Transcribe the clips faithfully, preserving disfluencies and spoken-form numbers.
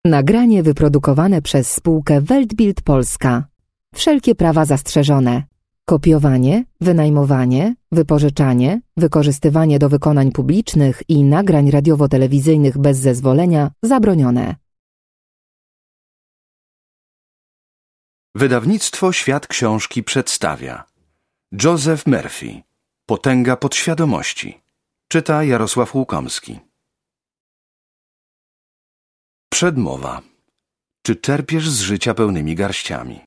Nagranie wyprodukowane przez spółkę Weltbild Polska. Wszelkie prawa zastrzeżone. Kopiowanie, wynajmowanie, wypożyczanie, wykorzystywanie do wykonań publicznych i nagrań radiowo-telewizyjnych bez zezwolenia zabronione. Wydawnictwo Świat Książki przedstawia Joseph Murphy. Potęga podświadomości. Czyta Jarosław Łukomski. Przedmowa. Czy czerpiesz z życia pełnymi garściami?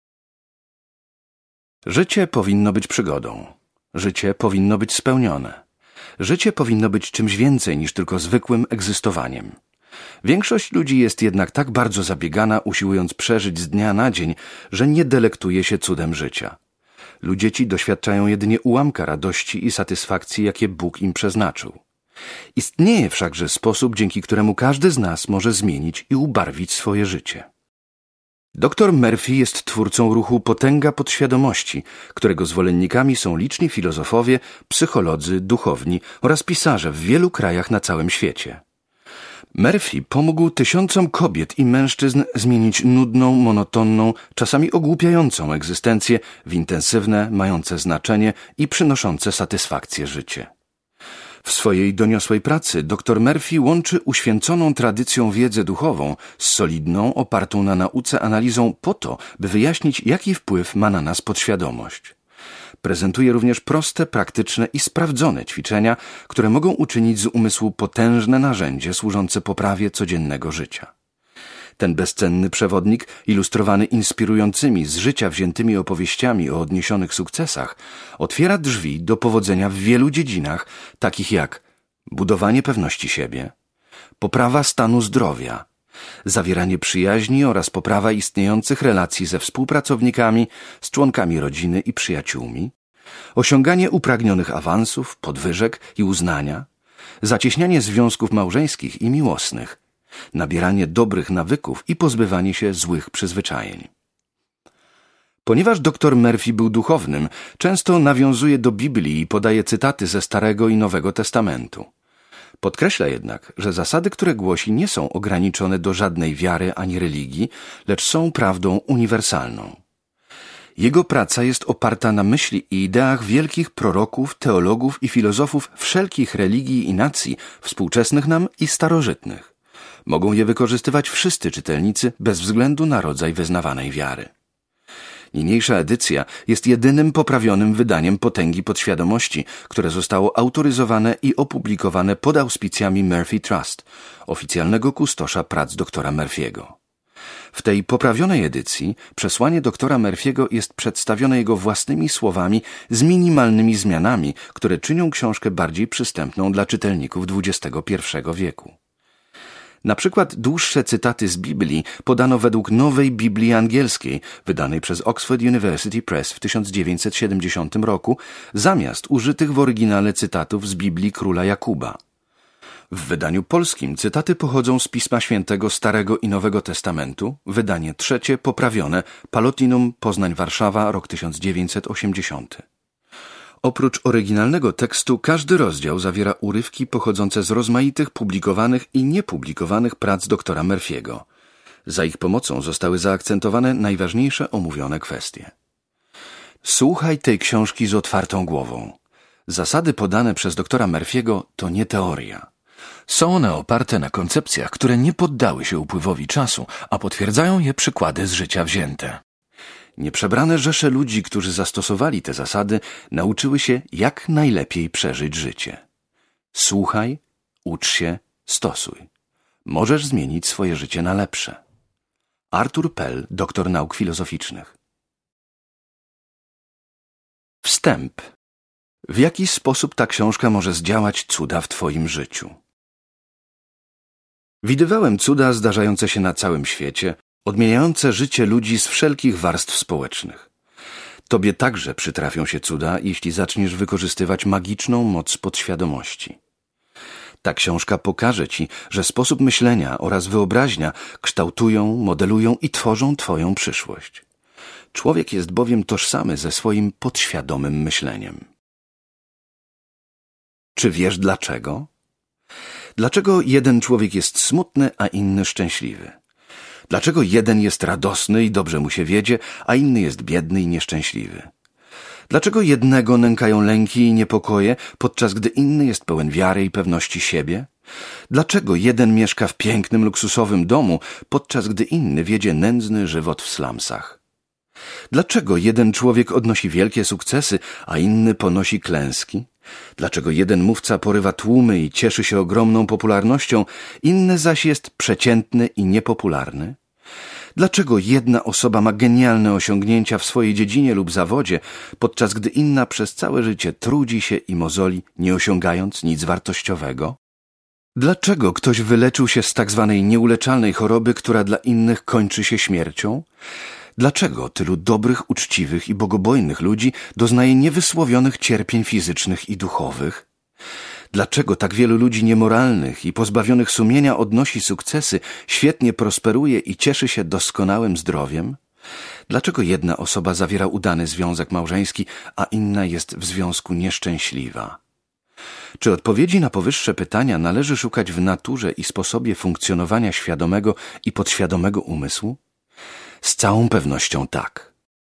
Życie powinno być przygodą. Życie powinno być spełnione. Życie powinno być czymś więcej niż tylko zwykłym egzystowaniem. Większość ludzi jest jednak tak bardzo zabiegana, usiłując przeżyć z dnia na dzień, że nie delektuje się cudem życia. Ludzie ci doświadczają jedynie ułamka radości i satysfakcji, jakie Bóg im przeznaczył. Istnieje wszakże sposób, dzięki któremu każdy z nas może zmienić i ubarwić swoje życie. Doktor Murphy jest twórcą ruchu Potęga Podświadomości, którego zwolennikami są liczni filozofowie, psycholodzy, duchowni oraz pisarze w wielu krajach na całym świecie. Murphy pomógł tysiącom kobiet i mężczyzn zmienić nudną, monotonną, czasami ogłupiającą egzystencję w intensywne, mające znaczenie i przynoszące satysfakcję życie. W swojej doniosłej pracy dr Murphy łączy uświęconą tradycją wiedzę duchową z solidną, opartą na nauce analizą po to, by wyjaśnić, jaki wpływ ma na nas podświadomość. Prezentuje również proste, praktyczne i sprawdzone ćwiczenia, które mogą uczynić z umysłu potężne narzędzie służące poprawie codziennego życia. Ten bezcenny przewodnik, ilustrowany inspirującymi z życia wziętymi opowieściami o odniesionych sukcesach, otwiera drzwi do powodzenia w wielu dziedzinach, takich jak budowanie pewności siebie, poprawa stanu zdrowia, zawieranie przyjaźni oraz poprawa istniejących relacji ze współpracownikami, z członkami rodziny i przyjaciółmi, osiąganie upragnionych awansów, podwyżek i uznania, zacieśnianie związków małżeńskich i miłosnych, nabieranie dobrych nawyków i pozbywanie się złych przyzwyczajeń. Ponieważ dr Murphy był duchownym, często nawiązuje do Biblii i podaje cytaty ze Starego i Nowego Testamentu. Podkreśla jednak, że zasady, które głosi, nie są ograniczone do żadnej wiary ani religii, lecz są prawdą uniwersalną. Jego praca jest oparta na myśli i ideach wielkich proroków, teologów i filozofów wszelkich religii i nacji, współczesnych nam i starożytnych. Mogą je wykorzystywać wszyscy czytelnicy bez względu na rodzaj wyznawanej wiary. Niniejsza edycja jest jedynym poprawionym wydaniem Potęgi Podświadomości, które zostało autoryzowane i opublikowane pod auspicjami Murphy Trust, oficjalnego kustosza prac doktora Murphy'ego. W tej poprawionej edycji przesłanie doktora Murphy'ego jest przedstawione jego własnymi słowami z minimalnymi zmianami, które czynią książkę bardziej przystępną dla czytelników dwudziestego pierwszego wieku. Na przykład dłuższe cytaty z Biblii podano według Nowej Biblii Angielskiej, wydanej przez Oxford University Press w tysiąc dziewięćset siedemdziesiątym roku, zamiast użytych w oryginale cytatów z Biblii Króla Jakuba. W wydaniu polskim cytaty pochodzą z Pisma Świętego Starego i Nowego Testamentu, wydanie trzecie poprawione, Palotinum, Poznań-Warszawa, rok tysiąc dziewięćset osiemdziesiąty. Oprócz oryginalnego tekstu każdy rozdział zawiera urywki pochodzące z rozmaitych publikowanych i niepublikowanych prac doktora Murphy'ego. Za ich pomocą zostały zaakcentowane najważniejsze omówione kwestie. Słuchaj tej książki z otwartą głową. Zasady podane przez doktora Murphy'ego to nie teoria. Są one oparte na koncepcjach, które nie poddały się upływowi czasu, a potwierdzają je przykłady z życia wzięte. Nieprzebrane rzesze ludzi, którzy zastosowali te zasady, nauczyły się, jak najlepiej przeżyć życie. Słuchaj, ucz się, stosuj. Możesz zmienić swoje życie na lepsze. Arthur Pell, doktor nauk filozoficznych. Wstęp. W jaki sposób ta książka może zdziałać cuda w twoim życiu? Widywałem cuda zdarzające się na całym świecie, odmieniające życie ludzi z wszelkich warstw społecznych. Tobie także przytrafią się cuda, jeśli zaczniesz wykorzystywać magiczną moc podświadomości. Ta książka pokaże ci, że sposób myślenia oraz wyobraźnia kształtują, modelują i tworzą twoją przyszłość. Człowiek jest bowiem tożsamy ze swoim podświadomym myśleniem. Czy wiesz dlaczego? Dlaczego jeden człowiek jest smutny, a inny szczęśliwy? Dlaczego jeden jest radosny i dobrze mu się wiedzie, a inny jest biedny i nieszczęśliwy? Dlaczego jednego nękają lęki i niepokoje, podczas gdy inny jest pełen wiary i pewności siebie? Dlaczego jeden mieszka w pięknym, luksusowym domu, podczas gdy inny wiedzie nędzny żywot w slumsach? Dlaczego jeden człowiek odnosi wielkie sukcesy, a inny ponosi klęski? Dlaczego jeden mówca porywa tłumy i cieszy się ogromną popularnością, inny zaś jest przeciętny i niepopularny? Dlaczego jedna osoba ma genialne osiągnięcia w swojej dziedzinie lub zawodzie, podczas gdy inna przez całe życie trudzi się i mozoli, nie osiągając nic wartościowego? Dlaczego ktoś wyleczył się z tak zwanej nieuleczalnej choroby, która dla innych kończy się śmiercią? Dlaczego tylu dobrych, uczciwych i bogobojnych ludzi doznaje niewysłowionych cierpień fizycznych i duchowych? Dlaczego tak wielu ludzi niemoralnych i pozbawionych sumienia odnosi sukcesy, świetnie prosperuje i cieszy się doskonałym zdrowiem? Dlaczego jedna osoba zawiera udany związek małżeński, a inna jest w związku nieszczęśliwa? Czy odpowiedzi na powyższe pytania należy szukać w naturze i sposobie funkcjonowania świadomego i podświadomego umysłu? Z całą pewnością tak.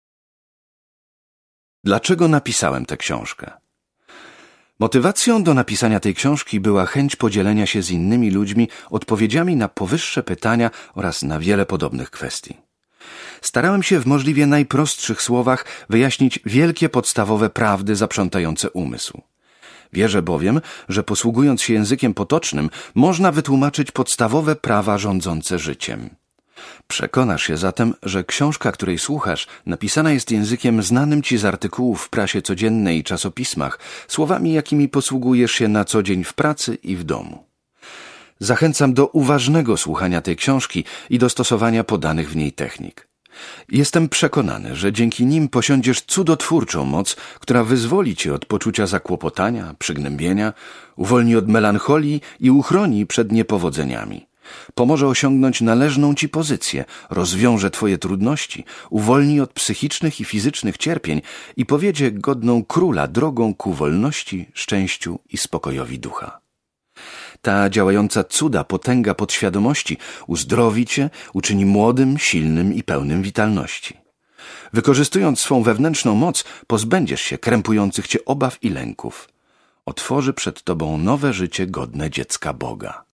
Dlaczego napisałem tę książkę? Motywacją do napisania tej książki była chęć podzielenia się z innymi ludźmi odpowiedziami na powyższe pytania oraz na wiele podobnych kwestii. Starałem się w możliwie najprostszych słowach wyjaśnić wielkie podstawowe prawdy zaprzątające umysł. Wierzę bowiem, że posługując się językiem potocznym, można wytłumaczyć podstawowe prawa rządzące życiem. Przekonasz się zatem, że książka, której słuchasz, napisana jest językiem znanym ci z artykułów w prasie codziennej i czasopismach, słowami, jakimi posługujesz się na co dzień w pracy i w domu. Zachęcam do uważnego słuchania tej książki i do stosowania podanych w niej technik. Jestem przekonany, że dzięki nim posiądziesz cudotwórczą moc, która wyzwoli cię od poczucia zakłopotania, przygnębienia, uwolni od melancholii i uchroni przed niepowodzeniami. Pomoże osiągnąć należną ci pozycję, rozwiąże twoje trudności, uwolni od psychicznych i fizycznych cierpień i powiedzie godną króla drogą ku wolności, szczęściu i spokojowi ducha. Ta działająca cuda potęga podświadomości uzdrowi cię, uczyni młodym, silnym i pełnym witalności. Wykorzystując swą wewnętrzną moc, pozbędziesz się krępujących cię obaw i lęków. Otworzy przed tobą nowe życie godne dziecka Boga.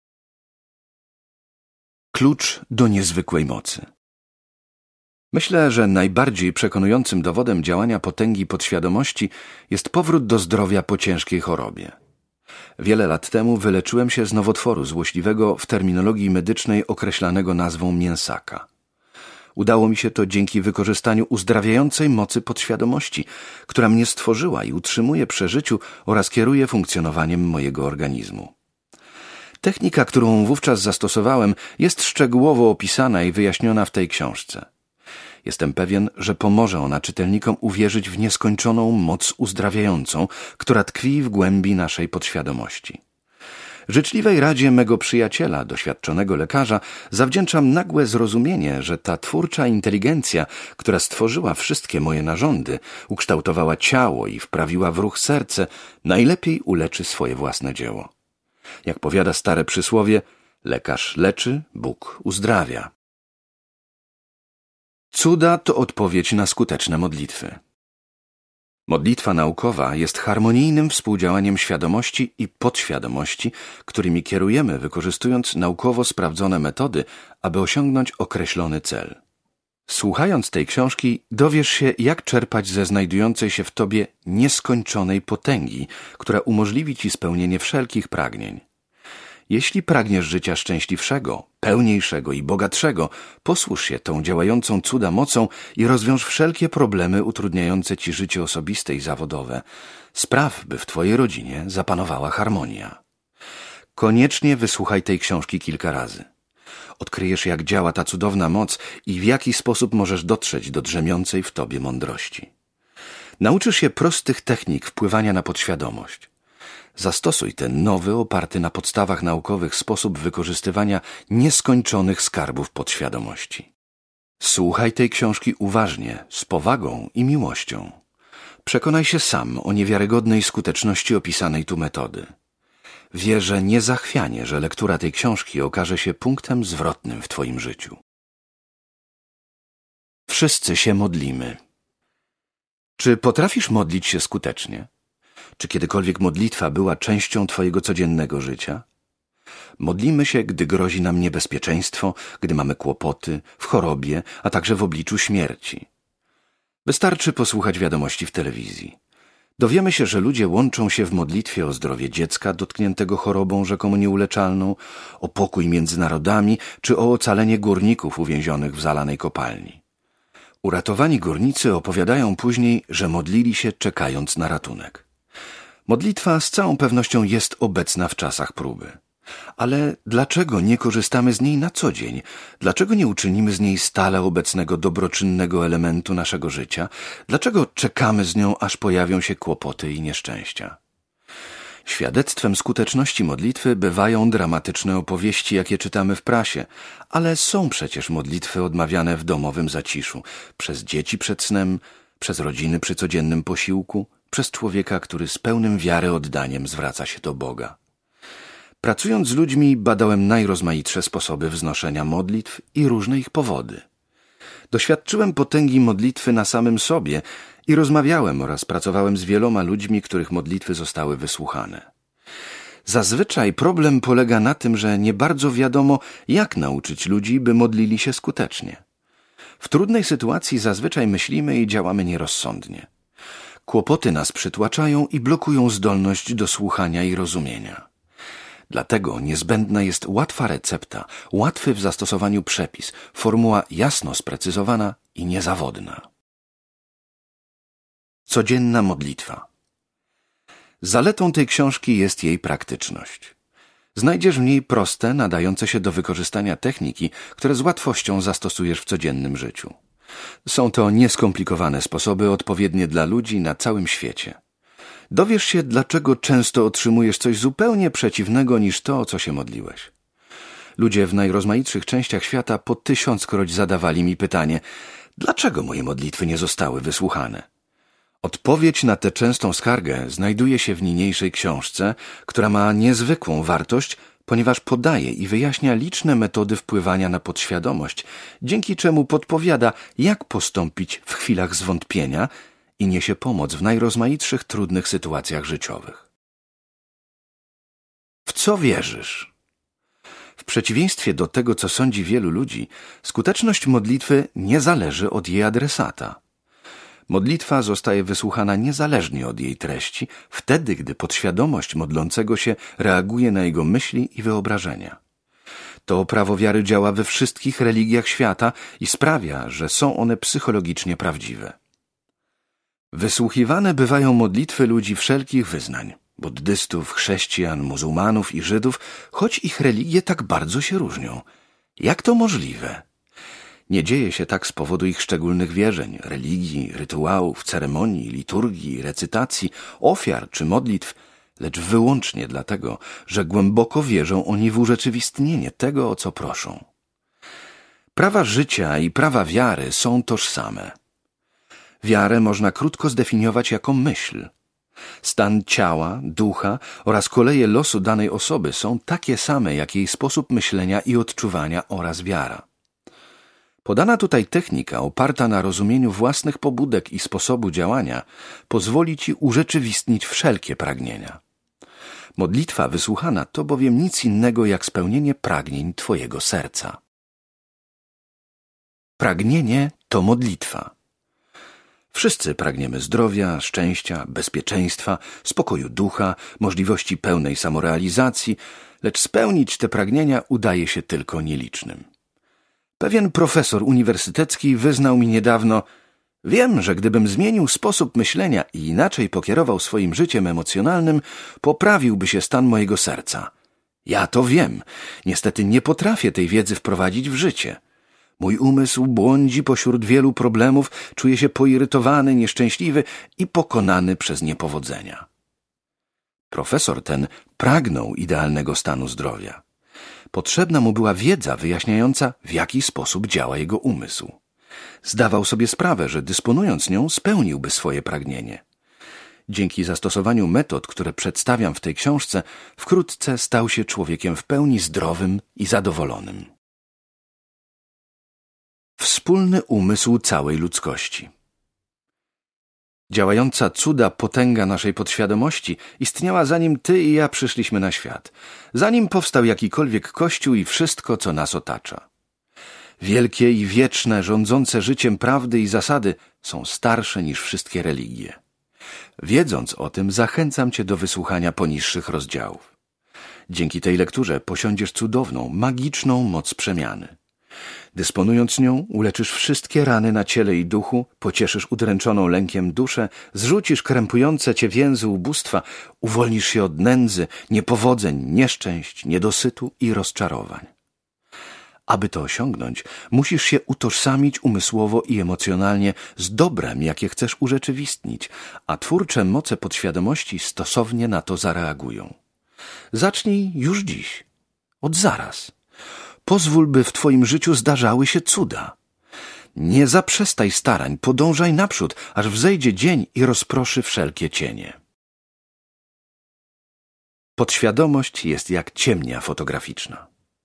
Klucz do niezwykłej mocy. Myślę, że najbardziej przekonującym dowodem działania potęgi podświadomości jest powrót do zdrowia po ciężkiej chorobie. Wiele lat temu wyleczyłem się z nowotworu złośliwego w terminologii medycznej określanego nazwą mięsaka. Udało mi się to dzięki wykorzystaniu uzdrawiającej mocy podświadomości, która mnie stworzyła i utrzymuje przy życiu oraz kieruje funkcjonowaniem mojego organizmu. Technika, którą wówczas zastosowałem, jest szczegółowo opisana i wyjaśniona w tej książce. Jestem pewien, że pomoże ona czytelnikom uwierzyć w nieskończoną moc uzdrawiającą, która tkwi w głębi naszej podświadomości. Życzliwej radzie mego przyjaciela, doświadczonego lekarza, zawdzięczam nagłe zrozumienie, że ta twórcza inteligencja, która stworzyła wszystkie moje narządy, ukształtowała ciało i wprawiła w ruch serce, najlepiej uleczy swoje własne dzieło. Jak powiada stare przysłowie, lekarz leczy, Bóg uzdrawia. Cuda to odpowiedź na skuteczne modlitwy. Modlitwa naukowa jest harmonijnym współdziałaniem świadomości i podświadomości, którymi kierujemy, wykorzystując naukowo sprawdzone metody, aby osiągnąć określony cel. Słuchając tej książki, dowiesz się, jak czerpać ze znajdującej się w tobie nieskończonej potęgi, która umożliwi ci spełnienie wszelkich pragnień. Jeśli pragniesz życia szczęśliwszego, pełniejszego i bogatszego, posłuż się tą działającą cuda mocą i rozwiąż wszelkie problemy utrudniające ci życie osobiste i zawodowe. Spraw, by w twojej rodzinie zapanowała harmonia. Koniecznie wysłuchaj tej książki kilka razy. Odkryjesz, jak działa ta cudowna moc i w jaki sposób możesz dotrzeć do drzemiącej w tobie mądrości. Nauczysz się prostych technik wpływania na podświadomość. Zastosuj ten nowy, oparty na podstawach naukowych sposób wykorzystywania nieskończonych skarbów podświadomości. Słuchaj tej książki uważnie, z powagą i miłością. Przekonaj się sam o niewiarygodnej skuteczności opisanej tu metody. Wierzę niezachwianie, że lektura tej książki okaże się punktem zwrotnym w twoim życiu. wszyscy się modlimy. Czy potrafisz modlić się skutecznie? Czy kiedykolwiek modlitwa była częścią twojego codziennego życia? Modlimy się, gdy grozi nam niebezpieczeństwo, gdy mamy kłopoty, w chorobie, a także w obliczu śmierci. Wystarczy posłuchać wiadomości w telewizji. Dowiemy się, że ludzie łączą się w modlitwie o zdrowie dziecka dotkniętego chorobą rzekomo nieuleczalną, o pokój między narodami czy o ocalenie górników uwięzionych w zalanej kopalni. Uratowani górnicy opowiadają później, że modlili się czekając na ratunek. Modlitwa z całą pewnością jest obecna w czasach próby. Ale dlaczego nie korzystamy z niej na co dzień? Dlaczego nie uczynimy z niej stale obecnego dobroczynnego elementu naszego życia? Dlaczego czekamy z nią, aż pojawią się kłopoty i nieszczęścia? Świadectwem skuteczności modlitwy bywają dramatyczne opowieści, jakie czytamy w prasie, ale są przecież modlitwy odmawiane w domowym zaciszu, przez dzieci przed snem, przez rodziny przy codziennym posiłku, przez człowieka, który z pełnym wiary oddaniem zwraca się do Boga. Pracując z ludźmi, badałem najrozmaitsze sposoby wznoszenia modlitw i różne ich powody. Doświadczyłem potęgi modlitwy na samym sobie i rozmawiałem oraz pracowałem z wieloma ludźmi, których modlitwy zostały wysłuchane. Zazwyczaj problem polega na tym, że nie bardzo wiadomo, jak nauczyć ludzi, by modlili się skutecznie. W trudnej sytuacji zazwyczaj myślimy i działamy nierozsądnie. Kłopoty nas przytłaczają i blokują zdolność do słuchania i rozumienia. Dlatego niezbędna jest łatwa recepta, łatwy w zastosowaniu przepis, formuła jasno sprecyzowana i niezawodna. Codzienna modlitwa. Zaletą tej książki jest jej praktyczność. Znajdziesz w niej proste, nadające się do wykorzystania techniki, które z łatwością zastosujesz w codziennym życiu. Są to nieskomplikowane sposoby odpowiednie dla ludzi na całym świecie. Dowiesz się, dlaczego często otrzymujesz coś zupełnie przeciwnego niż to, o co się modliłeś. Ludzie w najrozmaitszych częściach świata po tysiąckroć zadawali mi pytanie, dlaczego moje modlitwy nie zostały wysłuchane? Odpowiedź na tę częstą skargę znajduje się w niniejszej książce, która ma niezwykłą wartość, ponieważ podaje i wyjaśnia liczne metody wpływania na podświadomość, dzięki czemu podpowiada, jak postąpić w chwilach zwątpienia i niesie pomoc w najrozmaitszych trudnych sytuacjach życiowych. W co wierzysz? W przeciwieństwie do tego, co sądzi wielu ludzi, skuteczność modlitwy nie zależy od jej adresata. Modlitwa zostaje wysłuchana niezależnie od jej treści, wtedy, gdy podświadomość modlącego się reaguje na jego myśli i wyobrażenia. To prawo wiary działa we wszystkich religiach świata i sprawia, że są one psychologicznie prawdziwe. Wysłuchiwane bywają modlitwy ludzi wszelkich wyznań, buddystów, chrześcijan, muzułmanów i Żydów, choć ich religie tak bardzo się różnią. Jak to możliwe? Nie dzieje się tak z powodu ich szczególnych wierzeń, religii, rytuałów, ceremonii, liturgii, recytacji, ofiar czy modlitw, lecz wyłącznie dlatego, że głęboko wierzą oni w urzeczywistnienie tego, o co proszą. Prawa życia i prawa wiary są tożsame. Wiarę można krótko zdefiniować jako myśl. Stan ciała, ducha oraz koleje losu danej osoby są takie same, jak jej sposób myślenia i odczuwania oraz wiara. Podana tutaj technika, oparta na rozumieniu własnych pobudek i sposobu działania, pozwoli ci urzeczywistnić wszelkie pragnienia. Modlitwa wysłuchana to bowiem nic innego jak spełnienie pragnień twojego serca. Pragnienie to modlitwa. Wszyscy pragniemy zdrowia, szczęścia, bezpieczeństwa, spokoju ducha, możliwości pełnej samorealizacji, lecz spełnić te pragnienia udaje się tylko nielicznym. Pewien profesor uniwersytecki wyznał mi niedawno: wiem, że gdybym zmienił sposób myślenia i inaczej pokierował swoim życiem emocjonalnym, poprawiłby się stan mojego serca. Ja to wiem. Niestety nie potrafię tej wiedzy wprowadzić w życie. Mój umysł błądzi pośród wielu problemów, czuje się poirytowany, nieszczęśliwy i pokonany przez niepowodzenia. Profesor ten pragnął idealnego stanu zdrowia. Potrzebna mu była wiedza wyjaśniająca, w jaki sposób działa jego umysł. Zdawał sobie sprawę, że dysponując nią spełniłby swoje pragnienie. Dzięki zastosowaniu metod, które przedstawiam w tej książce, wkrótce stał się człowiekiem w pełni zdrowym i zadowolonym. Wspólny umysł całej ludzkości. Działająca cuda potęga naszej podświadomości istniała zanim ty i ja przyszliśmy na świat, zanim powstał jakikolwiek kościół i wszystko, co nas otacza. Wielkie i wieczne, rządzące życiem prawdy i zasady są starsze niż wszystkie religie. Wiedząc o tym, zachęcam cię do wysłuchania poniższych rozdziałów. Dzięki tej lekturze posiądziesz cudowną, magiczną moc przemiany. Dysponując nią, uleczysz wszystkie rany na ciele i duchu, pocieszysz udręczoną lękiem duszę, zrzucisz krępujące cię więzy ubóstwa, uwolnisz się od nędzy, niepowodzeń, nieszczęść, niedosytu i rozczarowań. Aby to osiągnąć, musisz się utożsamić umysłowo i emocjonalnie z dobrem, jakie chcesz urzeczywistnić, a twórcze moce podświadomości stosownie na to zareagują. Zacznij już dziś, od zaraz. Pozwól, by w twoim życiu zdarzały się cuda. Nie zaprzestaj starań, podążaj naprzód, aż wzejdzie dzień i rozproszy wszelkie cienie. Podświadomość jest jak ciemnia fotograficzna.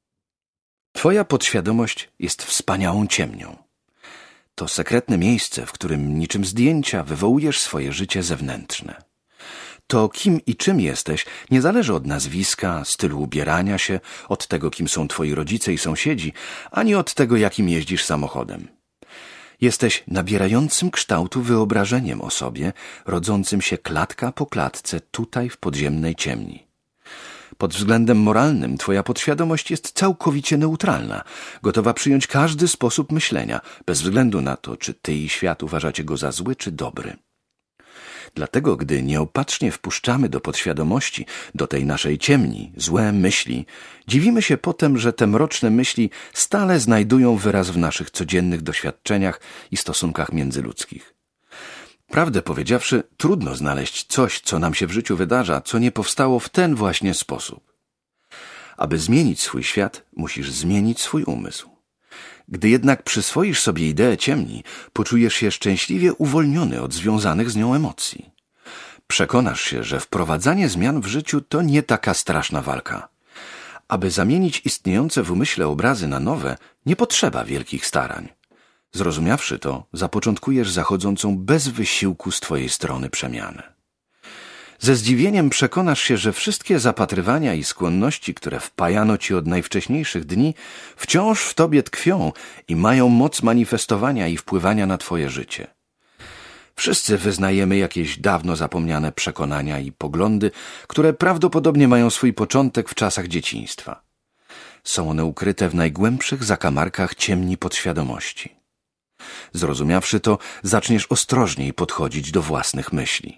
Twoja podświadomość jest wspaniałą ciemnią. To sekretne miejsce, w którym niczym zdjęcia wywołujesz swoje życie zewnętrzne. To, kim i czym jesteś, nie zależy od nazwiska, stylu ubierania się, od tego, kim są twoi rodzice i sąsiedzi, ani od tego, jakim jeździsz samochodem. Jesteś nabierającym kształtu wyobrażeniem o sobie, rodzącym się klatka po klatce tutaj w podziemnej ciemni. Pod względem moralnym twoja podświadomość jest całkowicie neutralna, gotowa przyjąć każdy sposób myślenia, bez względu na to, czy ty i świat uważacie go za zły czy dobry. Dlatego, gdy nieopatrznie wpuszczamy do podświadomości, do tej naszej ciemni, złe myśli, dziwimy się potem, że te mroczne myśli stale znajdują wyraz w naszych codziennych doświadczeniach i stosunkach międzyludzkich. Prawdę powiedziawszy, trudno znaleźć coś, co nam się w życiu wydarza, co nie powstało w ten właśnie sposób. Aby zmienić swój świat, musisz zmienić swój umysł. Gdy jednak przyswoisz sobie ideę ciemni, poczujesz się szczęśliwie uwolniony od związanych z nią emocji. Przekonasz się, że wprowadzanie zmian w życiu to nie taka straszna walka. Aby zamienić istniejące w umyśle obrazy na nowe, nie potrzeba wielkich starań. Zrozumiawszy to, zapoczątkujesz zachodzącą bez wysiłku z twojej strony przemianę. Ze zdziwieniem przekonasz się, że wszystkie zapatrywania i skłonności, które wpajano ci od najwcześniejszych dni, wciąż w tobie tkwią i mają moc manifestowania i wpływania na twoje życie. Wszyscy wyznajemy jakieś dawno zapomniane przekonania i poglądy, które prawdopodobnie mają swój początek w czasach dzieciństwa. Są one ukryte w najgłębszych zakamarkach ciemni podświadomości. Zrozumiawszy to, zaczniesz ostrożniej podchodzić do własnych myśli.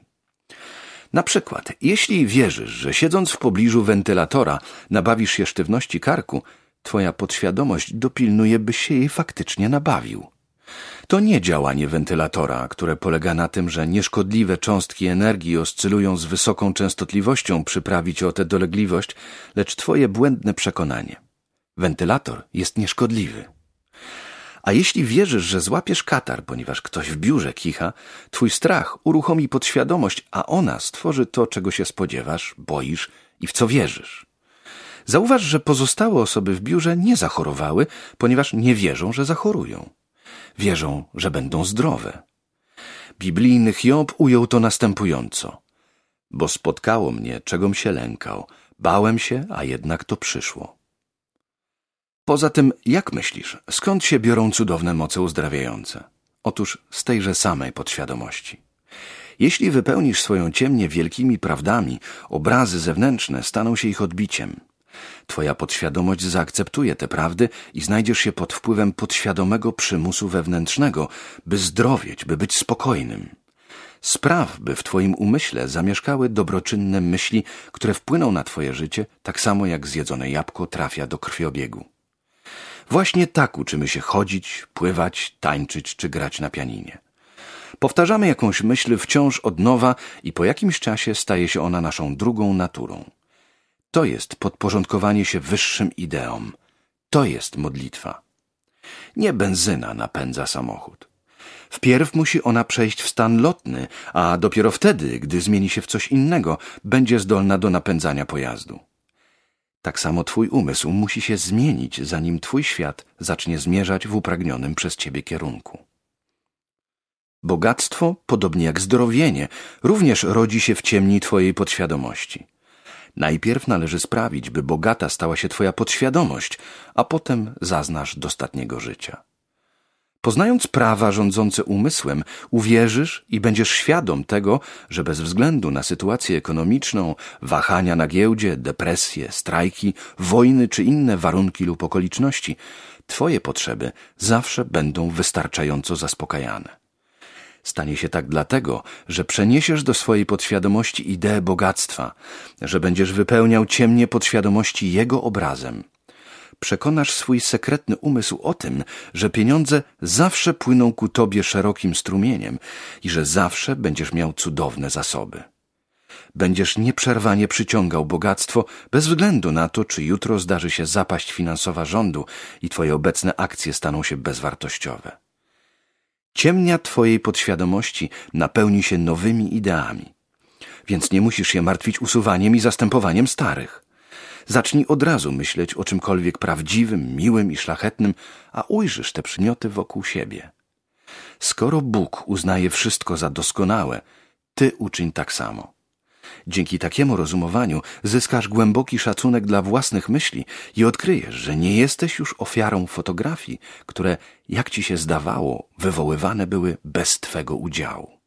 Na przykład, jeśli wierzysz, że siedząc w pobliżu wentylatora nabawisz się sztywności karku, twoja podświadomość dopilnuje, byś się jej faktycznie nabawił. To nie działanie wentylatora, które polega na tym, że nieszkodliwe cząstki energii oscylują z wysoką częstotliwością przyprawić o tę dolegliwość, lecz twoje błędne przekonanie. Wentylator jest nieszkodliwy. A jeśli wierzysz, że złapiesz katar, ponieważ ktoś w biurze kicha, twój strach uruchomi podświadomość, a ona stworzy to, czego się spodziewasz, boisz i w co wierzysz. Zauważ, że pozostałe osoby w biurze nie zachorowały, ponieważ nie wierzą, że zachorują. Wierzą, że będą zdrowe. Biblijny Hiob ujął to następująco. Bo spotkało mnie, czegom się lękał. Bałem się, a jednak to przyszło. Poza tym, jak myślisz, skąd się biorą cudowne moce uzdrawiające? Otóż z tejże samej podświadomości. Jeśli wypełnisz swoją ciemnię wielkimi prawdami, obrazy zewnętrzne staną się ich odbiciem. Twoja podświadomość zaakceptuje te prawdy i znajdziesz się pod wpływem podświadomego przymusu wewnętrznego, by zdrowieć, by być spokojnym. Spraw, by w twoim umyśle zamieszkały dobroczynne myśli, które wpłyną na twoje życie, tak samo jak zjedzone jabłko trafia do krwiobiegu. Właśnie tak uczymy się chodzić, pływać, tańczyć czy grać na pianinie. Powtarzamy jakąś myśl wciąż od nowa i po jakimś czasie staje się ona naszą drugą naturą. To jest podporządkowanie się wyższym ideom. To jest modlitwa. Nie benzyna napędza samochód. Wpierw musi ona przejść w stan lotny, a dopiero wtedy, gdy zmieni się w coś innego, będzie zdolna do napędzania pojazdu. Tak samo twój umysł musi się zmienić, zanim twój świat zacznie zmierzać w upragnionym przez ciebie kierunku. Bogactwo, podobnie jak zdrowienie, również rodzi się w ciemni twojej podświadomości. Najpierw należy sprawić, by bogata stała się twoja podświadomość, a potem zaznasz dostatniego życia. Poznając prawa rządzące umysłem, uwierzysz i będziesz świadom tego, że bez względu na sytuację ekonomiczną, wahania na giełdzie, depresje, strajki, wojny czy inne warunki lub okoliczności, twoje potrzeby zawsze będą wystarczająco zaspokajane. Stanie się tak dlatego, że przeniesiesz do swojej podświadomości ideę bogactwa, że będziesz wypełniał ciemnie podświadomości jego obrazem. Przekonasz swój sekretny umysł o tym, że pieniądze zawsze płyną ku tobie szerokim strumieniem i że zawsze będziesz miał cudowne zasoby. Będziesz nieprzerwanie przyciągał bogactwo bez względu na to, czy jutro zdarzy się zapaść finansowa rządu i twoje obecne akcje staną się bezwartościowe. Ciemnia twojej podświadomości napełni się nowymi ideami, więc nie musisz się martwić usuwaniem i zastępowaniem starych. Zacznij od razu myśleć o czymkolwiek prawdziwym, miłym i szlachetnym, a ujrzysz te przymioty wokół siebie. Skoro Bóg uznaje wszystko za doskonałe, ty uczyń tak samo. Dzięki takiemu rozumowaniu zyskasz głęboki szacunek dla własnych myśli i odkryjesz, że nie jesteś już ofiarą fotografii, które, jak ci się zdawało, wywoływane były bez twego udziału.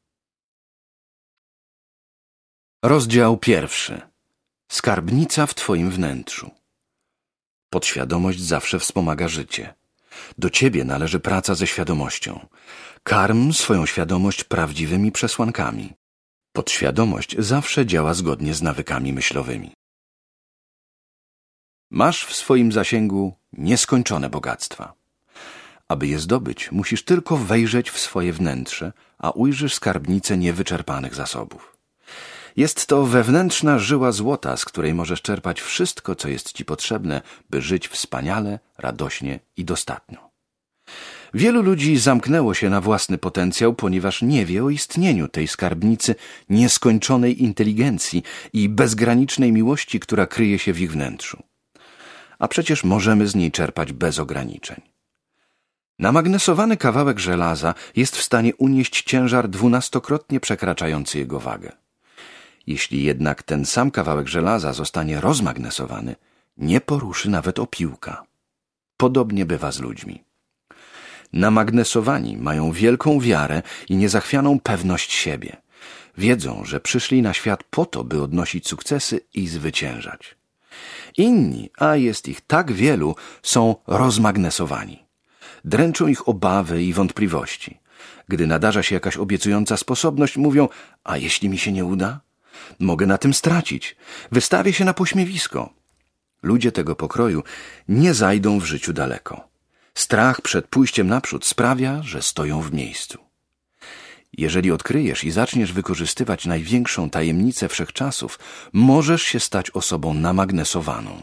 Rozdział pierwszy. Skarbnica w twoim wnętrzu. Podświadomość zawsze wspomaga życie. Do ciebie należy praca ze świadomością. Karm swoją świadomość prawdziwymi przesłankami. Podświadomość zawsze działa zgodnie z nawykami myślowymi. Masz w swoim zasięgu nieskończone bogactwa. Aby je zdobyć, musisz tylko wejrzeć w swoje wnętrze, a ujrzysz skarbnicę niewyczerpanych zasobów. Jest to wewnętrzna żyła złota, z której możesz czerpać wszystko, co jest ci potrzebne, by żyć wspaniale, radośnie i dostatnio. Wielu ludzi zamknęło się na własny potencjał, ponieważ nie wie o istnieniu tej skarbnicy nieskończonej inteligencji i bezgranicznej miłości, która kryje się w ich wnętrzu. A przecież możemy z niej czerpać bez ograniczeń. Namagnesowany kawałek żelaza jest w stanie unieść ciężar dwunastokrotnie przekraczający jego wagę. Jeśli jednak ten sam kawałek żelaza zostanie rozmagnesowany, nie poruszy nawet opiłka. Podobnie bywa z ludźmi. Namagnesowani mają wielką wiarę i niezachwianą pewność siebie. Wiedzą, że przyszli na świat po to, by odnosić sukcesy i zwyciężać. Inni, a jest ich tak wielu, są rozmagnesowani. Dręczą ich obawy i wątpliwości. Gdy nadarza się jakaś obiecująca sposobność, mówią: a jeśli mi się nie uda? Mogę na tym stracić. Wystawię się na pośmiewisko. Ludzie tego pokroju nie zajdą w życiu daleko. Strach przed pójściem naprzód sprawia, że stoją w miejscu. Jeżeli odkryjesz i zaczniesz wykorzystywać największą tajemnicę wszechczasów, możesz się stać osobą namagnesowaną.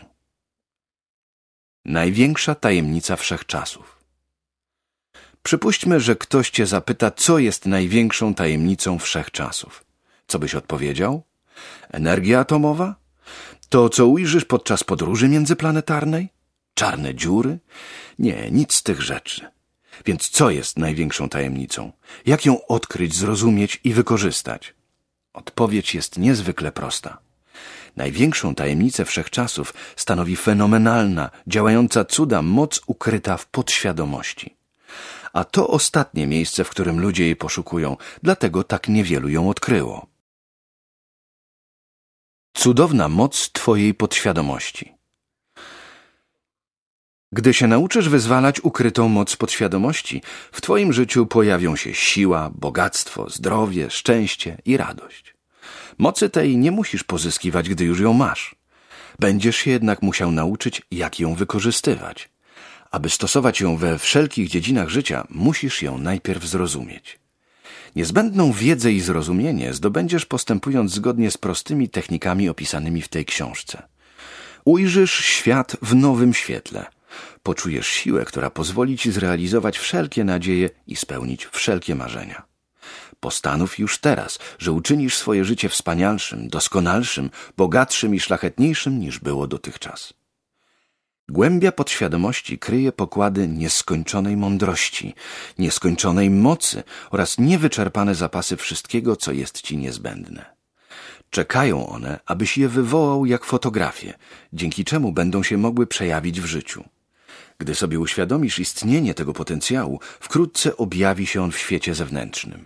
Największa tajemnica wszechczasów. Przypuśćmy, że ktoś cię zapyta, co jest największą tajemnicą wszechczasów. Co byś odpowiedział? Energia atomowa? To, co ujrzysz podczas podróży międzyplanetarnej? Czarne dziury? Nie, nic z tych rzeczy. Więc co jest największą tajemnicą? Jak ją odkryć, zrozumieć i wykorzystać? Odpowiedź jest niezwykle prosta. Największą tajemnicę wszechczasów stanowi fenomenalna, działająca cuda moc ukryta w podświadomości. A to ostatnie miejsce, w którym ludzie jej poszukują, dlatego tak niewielu ją odkryło. Cudowna moc twojej podświadomości. Gdy się nauczysz wyzwalać ukrytą moc podświadomości, w twoim życiu pojawią się siła, bogactwo, zdrowie, szczęście i radość. Mocy tej nie musisz pozyskiwać, gdy już ją masz. Będziesz się jednak musiał nauczyć, jak ją wykorzystywać. Aby stosować ją we wszelkich dziedzinach życia, musisz ją najpierw zrozumieć. Niezbędną wiedzę i zrozumienie zdobędziesz postępując zgodnie z prostymi technikami opisanymi w tej książce. Ujrzysz świat w nowym świetle. Poczujesz siłę, która pozwoli ci zrealizować wszelkie nadzieje i spełnić wszelkie marzenia. Postanów już teraz, że uczynisz swoje życie wspanialszym, doskonalszym, bogatszym i szlachetniejszym niż było dotychczas. Głębia podświadomości kryje pokłady nieskończonej mądrości, nieskończonej mocy oraz niewyczerpane zapasy wszystkiego, co jest ci niezbędne. Czekają one, abyś je wywołał jak fotografię, dzięki czemu będą się mogły przejawić w życiu. Gdy sobie uświadomisz istnienie tego potencjału, wkrótce objawi się on w świecie zewnętrznym.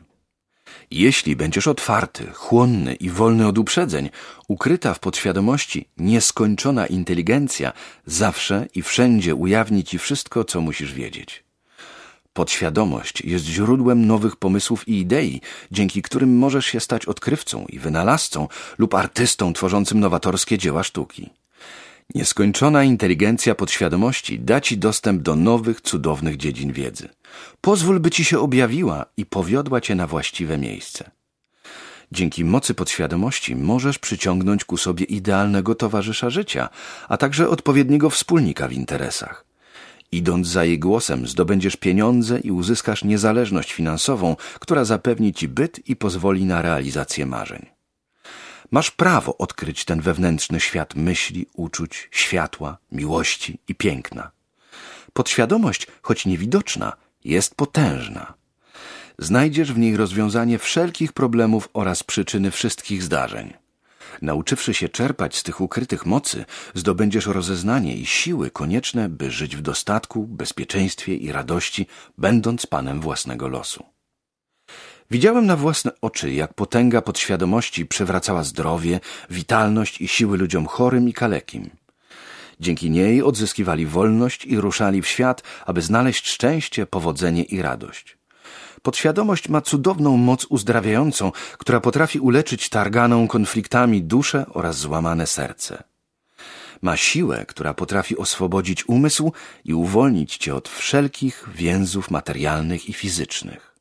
Jeśli będziesz otwarty, chłonny i wolny od uprzedzeń, ukryta w podświadomości nieskończona inteligencja zawsze i wszędzie ujawni ci wszystko, co musisz wiedzieć. Podświadomość jest źródłem nowych pomysłów i idei, dzięki którym możesz się stać odkrywcą i wynalazcą lub artystą tworzącym nowatorskie dzieła sztuki. Nieskończona inteligencja podświadomości da ci dostęp do nowych, cudownych dziedzin wiedzy. Pozwól, by ci się objawiła i powiodła cię na właściwe miejsce. Dzięki mocy podświadomości możesz przyciągnąć ku sobie idealnego towarzysza życia, a także odpowiedniego wspólnika w interesach. Idąc za jej głosem, zdobędziesz pieniądze i uzyskasz niezależność finansową, która zapewni ci byt i pozwoli na realizację marzeń. Masz prawo odkryć ten wewnętrzny świat myśli, uczuć, światła, miłości i piękna. Podświadomość, choć niewidoczna, jest potężna. Znajdziesz w niej rozwiązanie wszelkich problemów oraz przyczyny wszystkich zdarzeń. Nauczywszy się czerpać z tych ukrytych mocy, zdobędziesz rozeznanie i siły konieczne, by żyć w dostatku, bezpieczeństwie i radości, będąc panem własnego losu. Widziałem na własne oczy, jak potęga podświadomości przywracała zdrowie, witalność i siły ludziom chorym i kalekim. Dzięki niej odzyskiwali wolność i ruszali w świat, aby znaleźć szczęście, powodzenie i radość. Podświadomość ma cudowną moc uzdrawiającą, która potrafi uleczyć targaną konfliktami duszę oraz złamane serce. Ma siłę, która potrafi oswobodzić umysł i uwolnić cię od wszelkich więzów materialnych i fizycznych.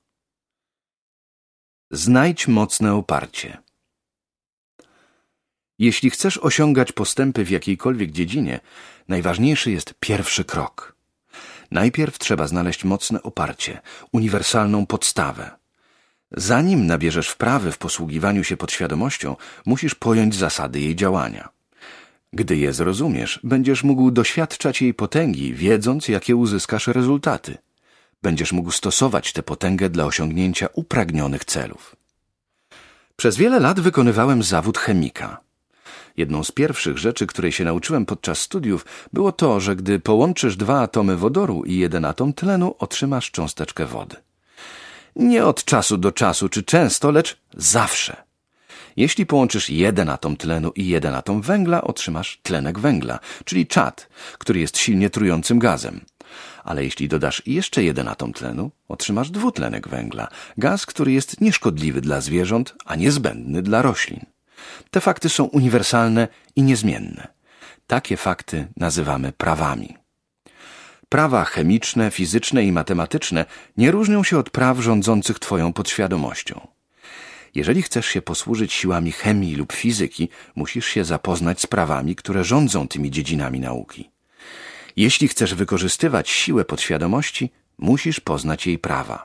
Znajdź mocne oparcie. Jeśli chcesz osiągać postępy w jakiejkolwiek dziedzinie, najważniejszy jest pierwszy krok. Najpierw trzeba znaleźć mocne oparcie, uniwersalną podstawę. Zanim nabierzesz wprawy w posługiwaniu się podświadomością, musisz pojąć zasady jej działania. Gdy je zrozumiesz, będziesz mógł doświadczać jej potęgi, wiedząc, jakie uzyskasz rezultaty. Będziesz mógł stosować tę potęgę dla osiągnięcia upragnionych celów. Przez wiele lat wykonywałem zawód chemika. Jedną z pierwszych rzeczy, której się nauczyłem podczas studiów, było to, że gdy połączysz dwa atomy wodoru i jeden atom tlenu, otrzymasz cząsteczkę wody. Nie od czasu do czasu czy często, lecz zawsze. Jeśli połączysz jeden atom tlenu i jeden atom węgla, otrzymasz tlenek węgla, czyli czad, który jest silnie trującym gazem. Ale jeśli dodasz jeszcze jeden atom tlenu, otrzymasz dwutlenek węgla, gaz, który jest nieszkodliwy dla zwierząt, a niezbędny dla roślin. Te fakty są uniwersalne i niezmienne. Takie fakty nazywamy prawami. Prawa chemiczne, fizyczne i matematyczne nie różnią się od praw rządzących twoją podświadomością. Jeżeli chcesz się posłużyć siłami chemii lub fizyki, musisz się zapoznać z prawami, które rządzą tymi dziedzinami nauki. Jeśli chcesz wykorzystywać siłę podświadomości, musisz poznać jej prawa.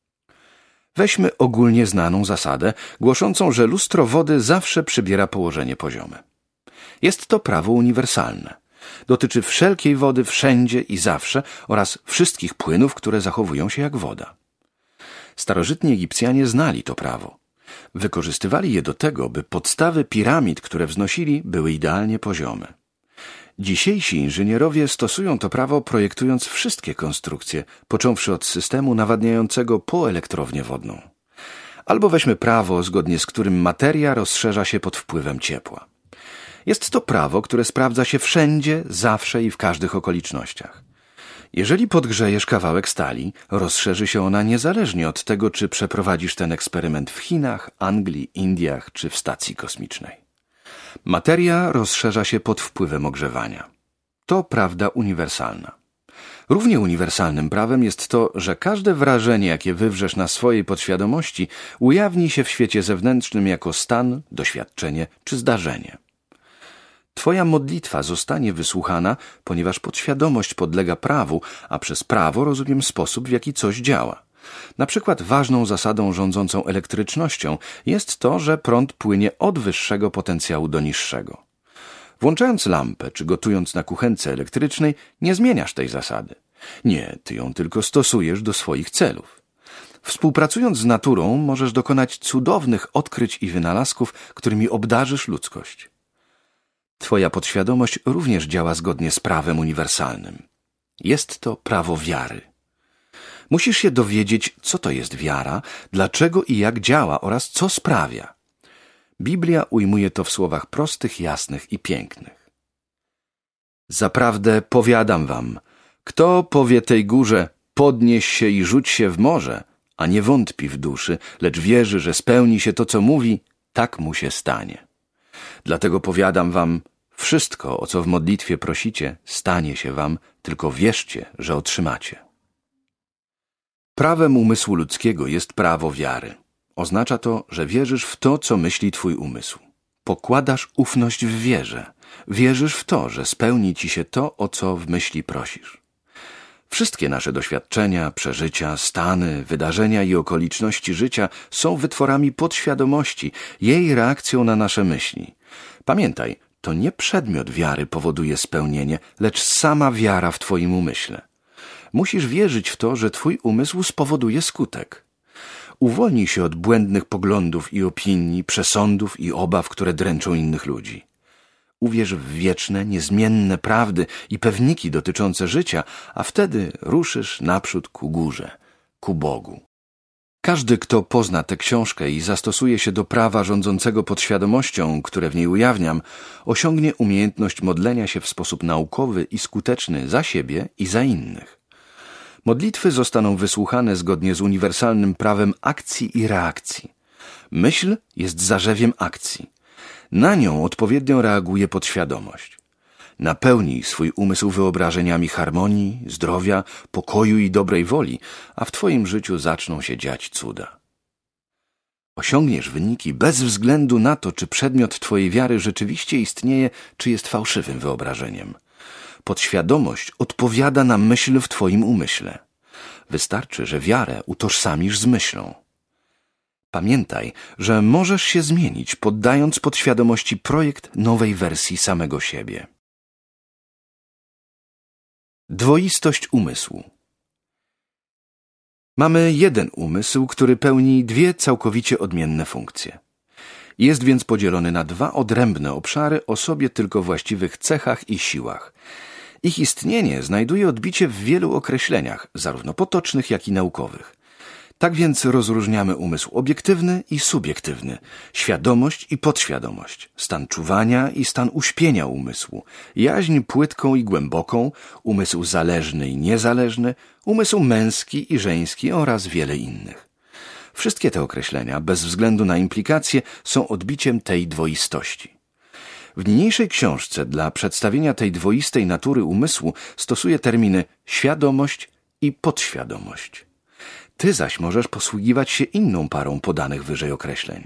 Weźmy ogólnie znaną zasadę, głoszącą, że lustro wody zawsze przybiera położenie poziome. Jest to prawo uniwersalne. Dotyczy wszelkiej wody wszędzie i zawsze oraz wszystkich płynów, które zachowują się jak woda. Starożytni Egipcjanie znali to prawo. Wykorzystywali je do tego, by podstawy piramid, które wznosili, były idealnie poziome. Dzisiejsi inżynierowie stosują to prawo, projektując wszystkie konstrukcje, począwszy od systemu nawadniającego po elektrownię wodną. Albo weźmy prawo, zgodnie z którym materia rozszerza się pod wpływem ciepła. Jest to prawo, które sprawdza się wszędzie, zawsze i w każdych okolicznościach. Jeżeli podgrzejesz kawałek stali, rozszerzy się ona niezależnie od tego, czy przeprowadzisz ten eksperyment w Chinach, Anglii, Indiach czy w stacji kosmicznej. Materia rozszerza się pod wpływem ogrzewania. To prawda uniwersalna. Równie uniwersalnym prawem jest to, że każde wrażenie, jakie wywrzesz na swojej podświadomości, ujawni się w świecie zewnętrznym jako stan, doświadczenie czy zdarzenie. Twoja modlitwa zostanie wysłuchana, ponieważ podświadomość podlega prawu, a przez prawo rozumiem sposób, w jaki coś działa. Na przykład ważną zasadą rządzącą elektrycznością jest to, że prąd płynie od wyższego potencjału do niższego. Włączając lampę czy gotując na kuchence elektrycznej, nie zmieniasz tej zasady. Nie, ty ją tylko stosujesz do swoich celów. Współpracując z naturą, możesz dokonać cudownych odkryć i wynalazków, którymi obdarzysz ludzkość. Twoja podświadomość również działa zgodnie z prawem uniwersalnym. Jest to prawo wiary. Musisz się dowiedzieć, co to jest wiara, dlaczego i jak działa oraz co sprawia. Biblia ujmuje to w słowach prostych, jasnych i pięknych. Zaprawdę powiadam wam, kto powie tej górze, podnieś się i rzuć się w morze, a nie wątpi w duszy, lecz wierzy, że spełni się to, co mówi, tak mu się stanie. Dlatego powiadam wam, wszystko, o co w modlitwie prosicie, stanie się wam, tylko wierzcie, że otrzymacie. Prawem umysłu ludzkiego jest prawo wiary. Oznacza to, że wierzysz w to, co myśli twój umysł. Pokładasz ufność w wierze. Wierzysz w to, że spełni ci się to, o co w myśli prosisz. Wszystkie nasze doświadczenia, przeżycia, stany, wydarzenia i okoliczności życia są wytworami podświadomości, jej reakcją na nasze myśli. Pamiętaj, to nie przedmiot wiary powoduje spełnienie, lecz sama wiara w twoim umyśle. Musisz wierzyć w to, że twój umysł spowoduje skutek. Uwolnij się od błędnych poglądów i opinii, przesądów i obaw, które dręczą innych ludzi. Uwierz w wieczne, niezmienne prawdy i pewniki dotyczące życia, a wtedy ruszysz naprzód ku górze, ku Bogu. Każdy, kto pozna tę książkę i zastosuje się do prawa rządzącego podświadomością, które w niej ujawniam, osiągnie umiejętność modlenia się w sposób naukowy i skuteczny za siebie i za innych. Modlitwy zostaną wysłuchane zgodnie z uniwersalnym prawem akcji i reakcji. Myśl jest zarzewiem akcji. Na nią odpowiednio reaguje podświadomość. Napełnij swój umysł wyobrażeniami harmonii, zdrowia, pokoju i dobrej woli, a w twoim życiu zaczną się dziać cuda. Osiągniesz wyniki bez względu na to, czy przedmiot twojej wiary rzeczywiście istnieje, czy jest fałszywym wyobrażeniem. Podświadomość odpowiada na myśl w twoim umyśle. Wystarczy, że wiarę utożsamisz z myślą. Pamiętaj, że możesz się zmienić, poddając podświadomości projekt nowej wersji samego siebie. Dwoistość umysłu. Mamy jeden umysł, który pełni dwie całkowicie odmienne funkcje. Jest więc podzielony na dwa odrębne obszary o sobie tylko właściwych cechach i siłach. Ich istnienie znajduje odbicie w wielu określeniach, zarówno potocznych, jak i naukowych. Tak więc rozróżniamy umysł obiektywny i subiektywny, świadomość i podświadomość, stan czuwania i stan uśpienia umysłu, jaźń płytką i głęboką, umysł zależny i niezależny, umysł męski i żeński oraz wiele innych. Wszystkie te określenia, bez względu na implikacje, są odbiciem tej dwoistości. W niniejszej książce dla przedstawienia tej dwoistej natury umysłu stosuję terminy świadomość i podświadomość. Ty zaś możesz posługiwać się inną parą podanych wyżej określeń.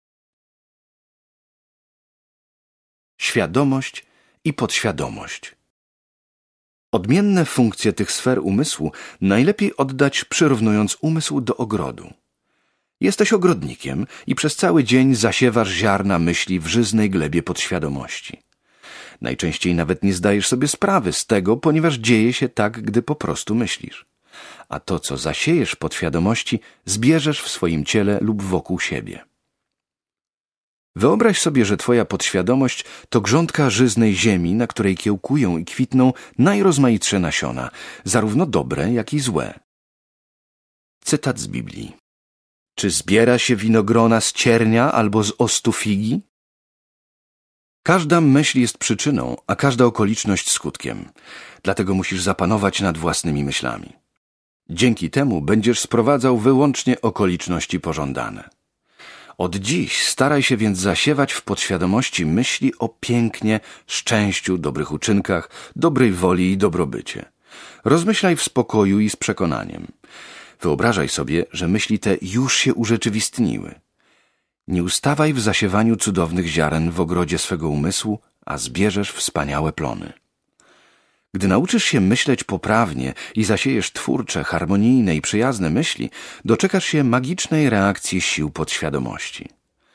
Świadomość i podświadomość. Odmienne funkcje tych sfer umysłu najlepiej oddać, przyrównując umysł do ogrodu. Jesteś ogrodnikiem i przez cały dzień zasiewasz ziarna myśli w żyznej glebie podświadomości. Najczęściej nawet nie zdajesz sobie sprawy z tego, ponieważ dzieje się tak, gdy po prostu myślisz. A to, co zasiejesz w podświadomości, zbierzesz w swoim ciele lub wokół siebie. Wyobraź sobie, że twoja podświadomość to grządka żyznej ziemi, na której kiełkują i kwitną najrozmaitsze nasiona, zarówno dobre, jak i złe. Cytat z Biblii. Czy zbiera się winogrona z ciernia albo z ostu figi? Każda myśl jest przyczyną, a każda okoliczność skutkiem. Dlatego musisz zapanować nad własnymi myślami. Dzięki temu będziesz sprowadzał wyłącznie okoliczności pożądane. Od dziś staraj się więc zasiewać w podświadomości myśli o pięknie, szczęściu, dobrych uczynkach, dobrej woli i dobrobycie. Rozmyślaj w spokoju i z przekonaniem. Wyobrażaj sobie, że myśli te już się urzeczywistniły. Nie ustawaj w zasiewaniu cudownych ziaren w ogrodzie swego umysłu, a zbierzesz wspaniałe plony. Gdy nauczysz się myśleć poprawnie i zasiejesz twórcze, harmonijne i przyjazne myśli, doczekasz się magicznej reakcji sił podświadomości.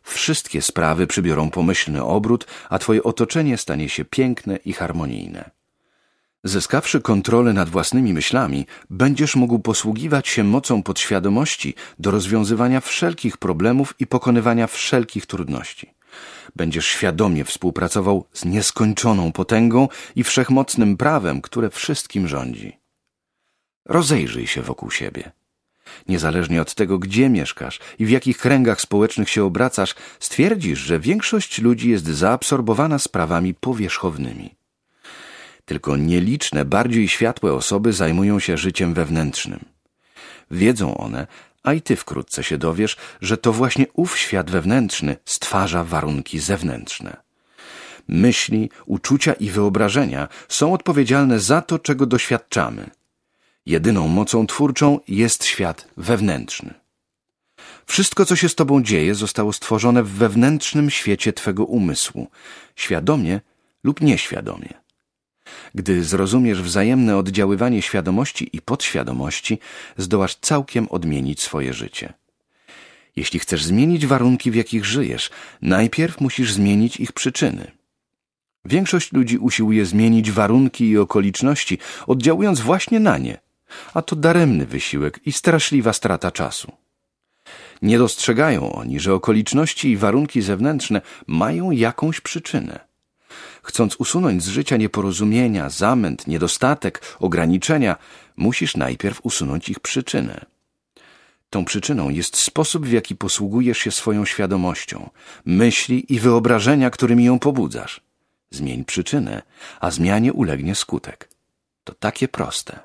wszystkie sprawy przybiorą pomyślny obrót, a twoje otoczenie stanie się piękne i harmonijne. Zyskawszy kontrolę nad własnymi myślami, będziesz mógł posługiwać się mocą podświadomości do rozwiązywania wszelkich problemów i pokonywania wszelkich trudności. Będziesz świadomie współpracował z nieskończoną potęgą i wszechmocnym prawem, które wszystkim rządzi. Rozejrzyj się wokół siebie. Niezależnie od tego, gdzie mieszkasz i w jakich kręgach społecznych się obracasz, stwierdzisz, że większość ludzi jest zaabsorbowana sprawami powierzchownymi. Tylko nieliczne, bardziej światłe osoby zajmują się życiem wewnętrznym. Wiedzą one, a i ty wkrótce się dowiesz, że to właśnie ów świat wewnętrzny stwarza warunki zewnętrzne. Myśli, uczucia i wyobrażenia są odpowiedzialne za to, czego doświadczamy. Jedyną mocą twórczą jest świat wewnętrzny. Wszystko, co się z tobą dzieje, zostało stworzone w wewnętrznym świecie twego umysłu, świadomie lub nieświadomie. Gdy zrozumiesz wzajemne oddziaływanie świadomości i podświadomości, zdołasz całkiem odmienić swoje życie. Jeśli chcesz zmienić warunki, w jakich żyjesz, najpierw musisz zmienić ich przyczyny. Większość ludzi usiłuje zmienić warunki i okoliczności, oddziałując właśnie na nie, a to daremny wysiłek i straszliwa strata czasu. Nie dostrzegają oni, że okoliczności i warunki zewnętrzne mają jakąś przyczynę. Chcąc usunąć z życia nieporozumienia, zamęt, niedostatek, ograniczenia, musisz najpierw usunąć ich przyczynę. Tą przyczyną jest sposób, w jaki posługujesz się swoją świadomością, myśli i wyobrażenia, którymi ją pobudzasz. Zmień przyczynę, a zmianie ulegnie skutek. To takie proste.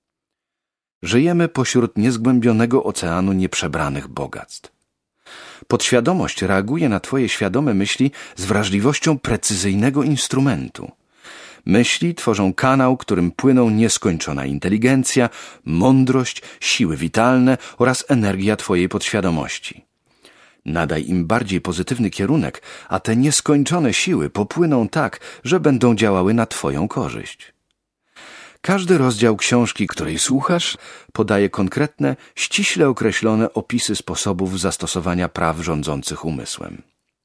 Żyjemy pośród niezgłębionego oceanu nieprzebranych bogactw. Podświadomość reaguje na twoje świadome myśli z wrażliwością precyzyjnego instrumentu. Myśli tworzą kanał, którym płyną nieskończona inteligencja, mądrość, siły witalne oraz energia twojej podświadomości. Nadaj im bardziej pozytywny kierunek, a te nieskończone siły popłyną tak, że będą działały na twoją korzyść. Każdy rozdział książki, której słuchasz, podaje konkretne, ściśle określone opisy sposobów zastosowania praw rządzących umysłem.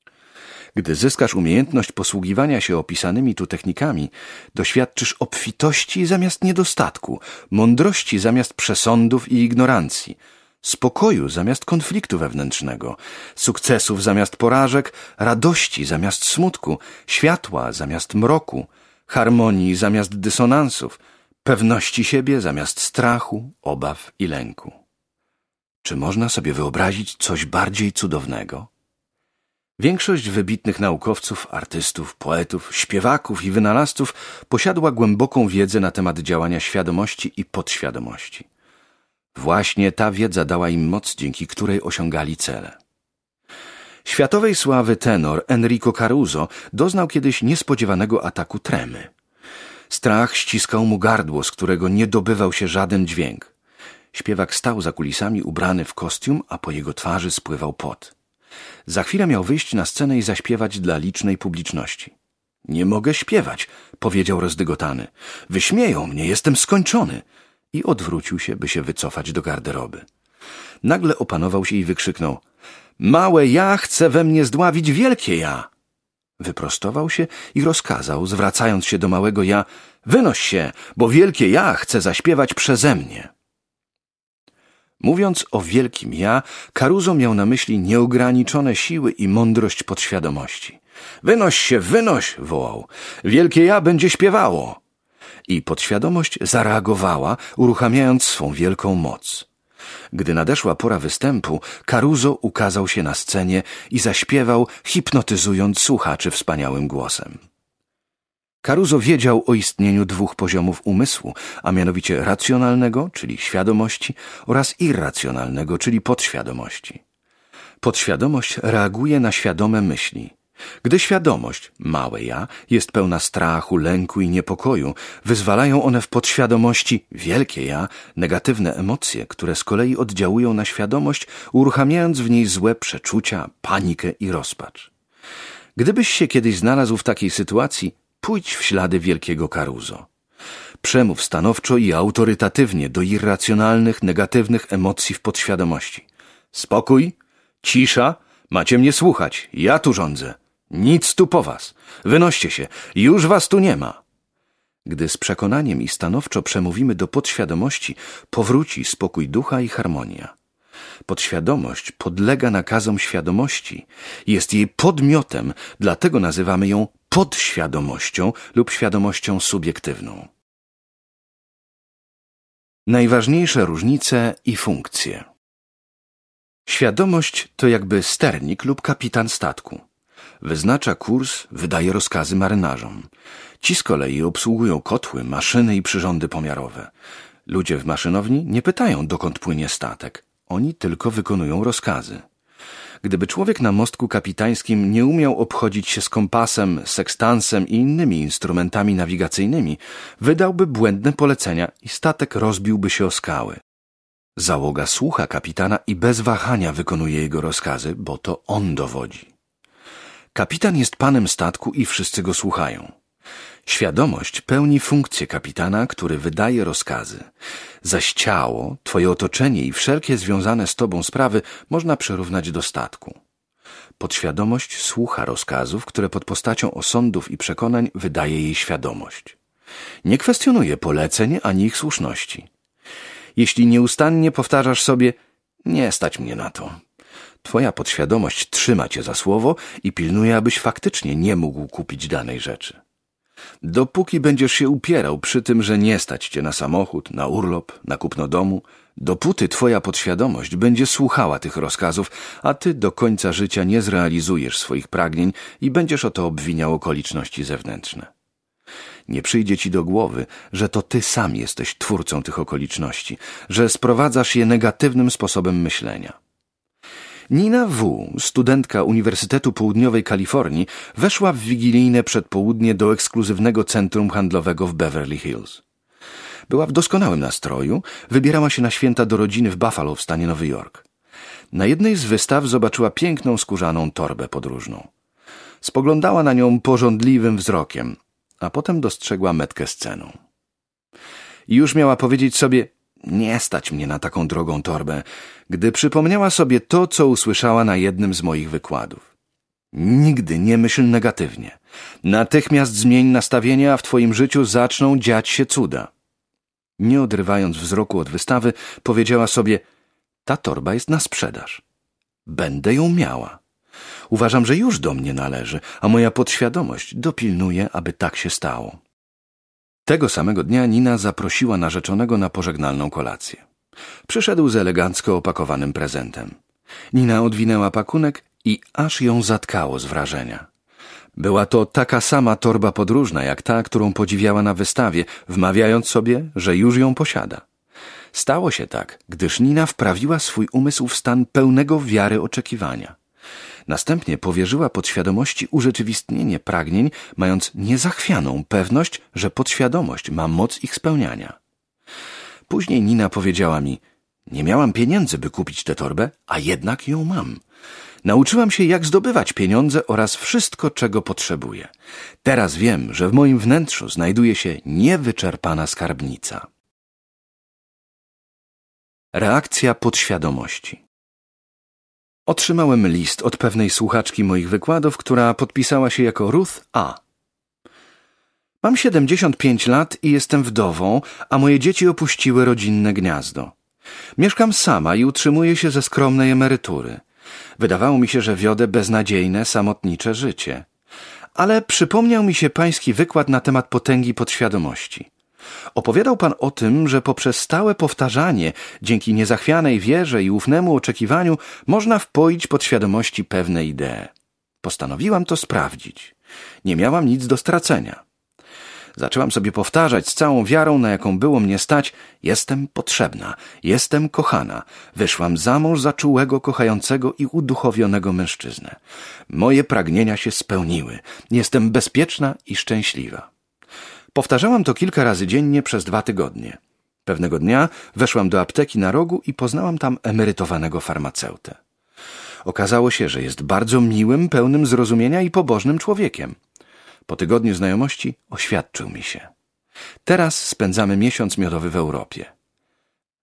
Gdy zyskasz umiejętność posługiwania się opisanymi tu technikami, doświadczysz obfitości zamiast niedostatku, mądrości zamiast przesądów i ignorancji, spokoju zamiast konfliktu wewnętrznego, sukcesów zamiast porażek, radości zamiast smutku, światła zamiast mroku, harmonii zamiast dysonansów, pewności siebie zamiast strachu, obaw i lęku. Czy można sobie wyobrazić coś bardziej cudownego? Większość wybitnych naukowców, artystów, poetów, śpiewaków i wynalazców posiadła głęboką wiedzę na temat działania świadomości i podświadomości. Właśnie ta wiedza dała im moc, dzięki której osiągali cele. Światowej sławy tenor Enrico Caruso doznał kiedyś niespodziewanego ataku tremy. Strach ściskał mu gardło, z którego nie dobywał się żaden dźwięk. Śpiewak stał za kulisami ubrany w kostium, a po jego twarzy spływał pot. Za chwilę miał wyjść na scenę i zaśpiewać dla licznej publiczności. Nie mogę śpiewać, powiedział rozdygotany. Wyśmieją mnie, jestem skończony. I odwrócił się, by się wycofać do garderoby. Nagle opanował się i wykrzyknął. Małe ja chce we mnie zdławić wielkie ja. Wyprostował się i rozkazał, zwracając się do małego ja, wynoś się, bo wielkie ja chce zaśpiewać przeze mnie. Mówiąc o wielkim ja, Caruso miał na myśli nieograniczone siły i mądrość podświadomości. Wynoś się, wynoś, wołał, wielkie ja będzie śpiewało. I podświadomość zareagowała, uruchamiając swą wielką moc. Gdy nadeszła pora występu, Caruso ukazał się na scenie i zaśpiewał, hipnotyzując słuchaczy wspaniałym głosem. Caruso wiedział o istnieniu dwóch poziomów umysłu, a mianowicie racjonalnego, czyli świadomości, oraz irracjonalnego, czyli podświadomości. Podświadomość reaguje na świadome myśli. Gdy świadomość, małe ja, jest pełna strachu, lęku i niepokoju, wyzwalają one w podświadomości, wielkie ja, negatywne emocje, które z kolei oddziałują na świadomość, uruchamiając w niej złe przeczucia, panikę i rozpacz. Gdybyś się kiedyś znalazł w takiej sytuacji, pójdź w ślady wielkiego Caruso. Przemów stanowczo i autorytatywnie do irracjonalnych, negatywnych emocji w podświadomości. Spokój, cisza, Macie mnie słuchać, ja tu rządzę. Nic tu po was. Wynoście się, już was tu nie ma. Gdy z przekonaniem i stanowczo przemówimy do podświadomości, powróci spokój ducha i harmonia. Podświadomość podlega nakazom świadomości, jest jej podmiotem, dlatego nazywamy ją podświadomością lub świadomością subiektywną. Najważniejsze różnice i funkcje. Świadomość to jakby sternik lub kapitan statku. Wyznacza kurs, wydaje rozkazy marynarzom. Ci z kolei obsługują kotły, maszyny i przyrządy pomiarowe. Ludzie w maszynowni nie pytają, dokąd płynie statek. Oni tylko wykonują rozkazy. Gdyby człowiek na mostku kapitańskim nie umiał obchodzić się z kompasem, sekstansem i innymi instrumentami nawigacyjnymi, wydałby błędne polecenia i statek rozbiłby się o skały. Załoga słucha kapitana i bez wahania wykonuje jego rozkazy, bo to on dowodzi. Kapitan jest panem statku i wszyscy go słuchają. Świadomość pełni funkcję kapitana, który wydaje rozkazy. Zaś ciało, twoje otoczenie i wszelkie związane z tobą sprawy można przyrównać do statku. Podświadomość słucha rozkazów, które pod postacią osądów i przekonań wydaje jej świadomość. Nie kwestionuje poleceń ani ich słuszności. Jeśli nieustannie powtarzasz sobie, nie stać mnie na to, twoja podświadomość trzyma cię za słowo i pilnuje, abyś faktycznie nie mógł kupić danej rzeczy. Dopóki będziesz się upierał przy tym, że nie stać cię na samochód, na urlop, na kupno domu, dopóty twoja podświadomość będzie słuchała tych rozkazów, a ty do końca życia nie zrealizujesz swoich pragnień i będziesz o to obwiniał okoliczności zewnętrzne. Nie przyjdzie ci do głowy, że to ty sam jesteś twórcą tych okoliczności, że sprowadzasz je negatywnym sposobem myślenia. Nina W., studentka Uniwersytetu Południowej Kalifornii, weszła w wigilijne przedpołudnie do ekskluzywnego centrum handlowego w Beverly Hills. Była w doskonałym nastroju, wybierała się na święta do rodziny w Buffalo w stanie Nowy Jork. Na jednej z wystaw zobaczyła piękną skórzaną torbę podróżną. Spoglądała na nią pożądliwym wzrokiem, a potem dostrzegła metkę z ceną. I już miała powiedzieć sobie, nie stać mnie na taką drogą torbę, gdy przypomniała sobie to, co usłyszała na jednym z moich wykładów. Nigdy nie myśl negatywnie. Natychmiast zmień nastawienie, a w twoim życiu zaczną dziać się cuda. Nie odrywając wzroku od wystawy, powiedziała sobie, ta torba jest na sprzedaż. Będę ją miała. Uważam, że już do mnie należy, a moja podświadomość dopilnuje, aby tak się stało. Tego samego dnia Nina zaprosiła narzeczonego na pożegnalną kolację. Przyszedł z elegancko opakowanym prezentem. Nina odwinęła pakunek i aż ją zatkało z wrażenia. Była to taka sama torba podróżna, jak ta, którą podziwiała na wystawie, wmawiając sobie, że już ją posiada. Stało się tak, gdyż Nina wprawiła swój umysł w stan pełnego wiary oczekiwania. Następnie powierzyła podświadomości urzeczywistnienie pragnień, mając niezachwianą pewność, że podświadomość ma moc ich spełniania. Później Nina powiedziała mi, nie miałam pieniędzy, by kupić tę torbę, a jednak ją mam. Nauczyłam się, jak zdobywać pieniądze oraz wszystko, czego potrzebuję. Teraz wiem, że w moim wnętrzu znajduje się niewyczerpana skarbnica. Reakcja podświadomości. Otrzymałem list od pewnej słuchaczki moich wykładów, która podpisała się jako Ruth A. Mam siedemdziesiąt pięć lat i jestem wdową, a moje dzieci opuściły rodzinne gniazdo. Mieszkam sama i utrzymuję się ze skromnej emerytury. Wydawało mi się, że wiodę beznadziejne, samotnicze życie. Ale przypomniał mi się pański wykład na temat potęgi podświadomości. Opowiadał pan o tym, że poprzez stałe powtarzanie, dzięki niezachwianej wierze i ufnemu oczekiwaniu, można wpoić podświadomości pewne idee. Postanowiłam to sprawdzić. Nie miałam nic do stracenia. Zaczęłam sobie powtarzać z całą wiarą, na jaką było mnie stać, jestem potrzebna, jestem kochana, wyszłam za mąż za czułego, kochającego i uduchowionego mężczyznę. Moje pragnienia się spełniły, jestem bezpieczna i szczęśliwa. Powtarzałam to kilka razy dziennie przez dwa tygodnie. Pewnego dnia weszłam do apteki na rogu i poznałam tam emerytowanego farmaceutę. Okazało się, że jest bardzo miłym, pełnym zrozumienia i pobożnym człowiekiem. Po tygodniu znajomości oświadczył mi się. Teraz spędzamy miesiąc miodowy w Europie.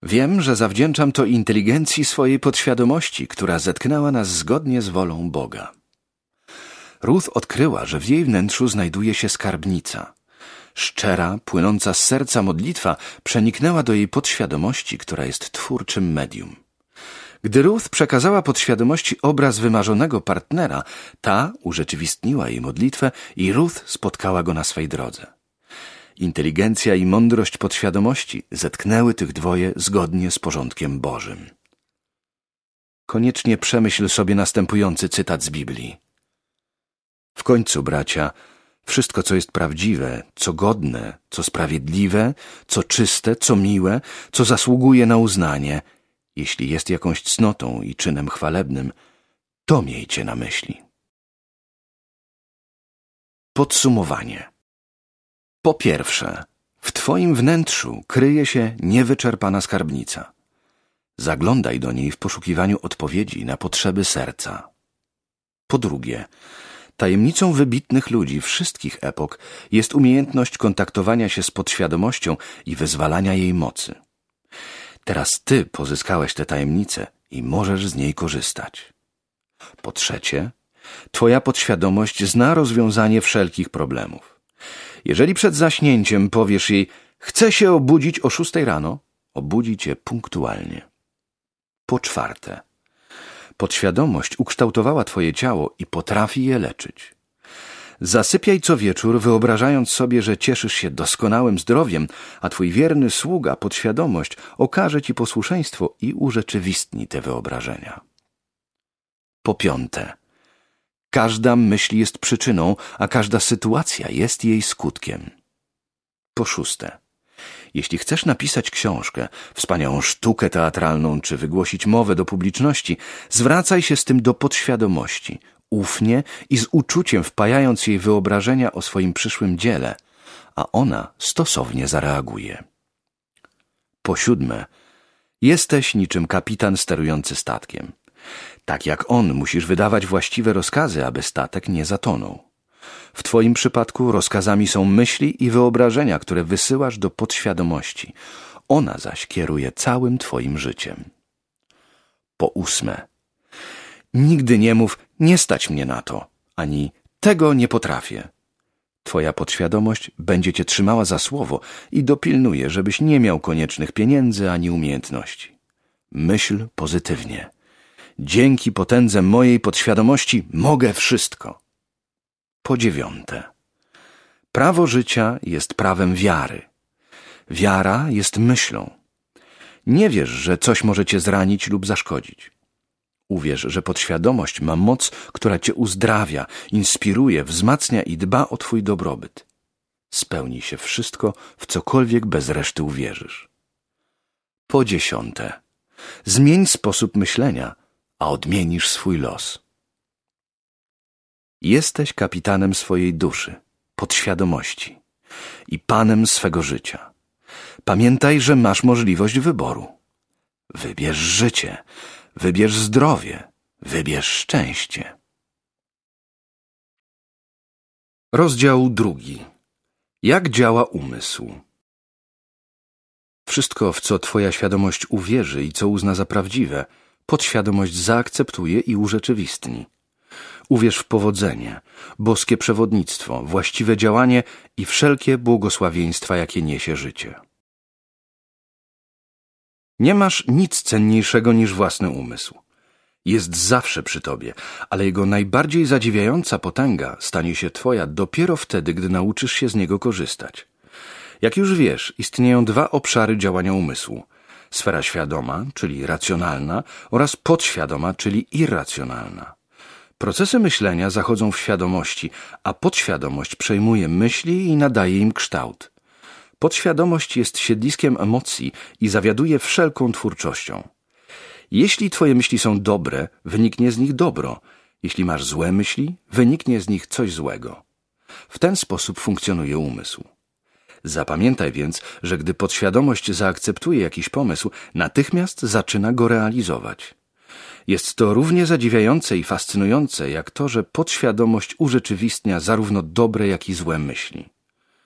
Wiem, że zawdzięczam to inteligencji swojej podświadomości, która zetknęła nas zgodnie z wolą Boga. Ruth odkryła, że w jej wnętrzu znajduje się skarbnica. Szczera, płynąca z serca modlitwa przeniknęła do jej podświadomości, która jest twórczym medium. Gdy Ruth przekazała podświadomości obraz wymarzonego partnera, ta urzeczywistniła jej modlitwę i Ruth spotkała go na swej drodze. Inteligencja i mądrość podświadomości zetknęły tych dwoje zgodnie z porządkiem Bożym. Koniecznie przemyśl sobie następujący cytat z Biblii. W końcu, bracia, wszystko, co jest prawdziwe, co godne, co sprawiedliwe, co czyste, co miłe, co zasługuje na uznanie, jeśli jest jakąś cnotą i czynem chwalebnym, to miejcie na myśli. Podsumowanie. Po pierwsze, w twoim wnętrzu kryje się niewyczerpana skarbnica. Zaglądaj do niej w poszukiwaniu odpowiedzi na potrzeby serca. Po drugie, tajemnicą wybitnych ludzi wszystkich epok jest umiejętność kontaktowania się z podświadomością i wyzwalania jej mocy. Teraz ty pozyskałeś tę tajemnicę i możesz z niej korzystać. Po trzecie, twoja podświadomość zna rozwiązanie wszelkich problemów. Jeżeli przed zaśnięciem powiesz jej, chcę się obudzić o szóstej rano, obudzi cię punktualnie. Po czwarte, podświadomość ukształtowała twoje ciało i potrafi je leczyć. Zasypiaj co wieczór, wyobrażając sobie, że cieszysz się doskonałym zdrowiem, a twój wierny sługa, podświadomość, okaże ci posłuszeństwo i urzeczywistni te wyobrażenia. Po piąte, każda myśl jest przyczyną, a każda sytuacja jest jej skutkiem. Po szóste, jeśli chcesz napisać książkę, wspaniałą sztukę teatralną czy wygłosić mowę do publiczności, zwracaj się z tym do podświadomości, ufnie i z uczuciem wpajając jej wyobrażenia o swoim przyszłym dziele, a ona stosownie zareaguje. Po siódme, jesteś niczym kapitan sterujący statkiem. Tak jak on musisz wydawać właściwe rozkazy, aby statek nie zatonął. W twoim przypadku rozkazami są myśli i wyobrażenia, które wysyłasz do podświadomości. Ona zaś kieruje całym twoim życiem. Po ósme, nigdy nie mów, nie stać mnie na to, ani tego nie potrafię. Twoja podświadomość będzie cię trzymała za słowo i dopilnuje, żebyś nie miał koniecznych pieniędzy ani umiejętności. Myśl pozytywnie. Dzięki potędze mojej podświadomości mogę wszystko. Po dziewiąte, prawo życia jest prawem wiary. Wiara jest myślą. Nie wierz, że coś może cię zranić lub zaszkodzić. Uwierz, że podświadomość ma moc, która cię uzdrawia, inspiruje, wzmacnia i dba o twój dobrobyt. Spełni się wszystko, w cokolwiek bez reszty uwierzysz. Po dziesiąte, zmień sposób myślenia, a odmienisz swój los. Jesteś kapitanem swojej duszy, podświadomości i panem swego życia. Pamiętaj, że masz możliwość wyboru. Wybierz życie, wybierz zdrowie, wybierz szczęście. Rozdział drugi. Jak działa umysł? Wszystko, w co twoja świadomość uwierzy i co uzna za prawdziwe, podświadomość zaakceptuje i urzeczywistni. Uwierz w powodzenie, boskie przewodnictwo, właściwe działanie i wszelkie błogosławieństwa, jakie niesie życie. Nie masz nic cenniejszego niż własny umysł. Jest zawsze przy tobie, ale jego najbardziej zadziwiająca potęga stanie się twoja dopiero wtedy, gdy nauczysz się z niego korzystać. Jak już wiesz, istnieją dwa obszary działania umysłu. Sfera świadoma, czyli racjonalna, oraz podświadoma, czyli irracjonalna. Procesy myślenia zachodzą w świadomości, a podświadomość przejmuje myśli i nadaje im kształt. Podświadomość jest siedliskiem emocji i zawiaduje wszelką twórczością. Jeśli twoje myśli są dobre, wyniknie z nich dobro. Jeśli masz złe myśli, wyniknie z nich coś złego. W ten sposób funkcjonuje umysł. Zapamiętaj więc, że gdy podświadomość zaakceptuje jakiś pomysł, natychmiast zaczyna go realizować. Jest to równie zadziwiające i fascynujące, jak to, że podświadomość urzeczywistnia zarówno dobre, jak i złe myśli.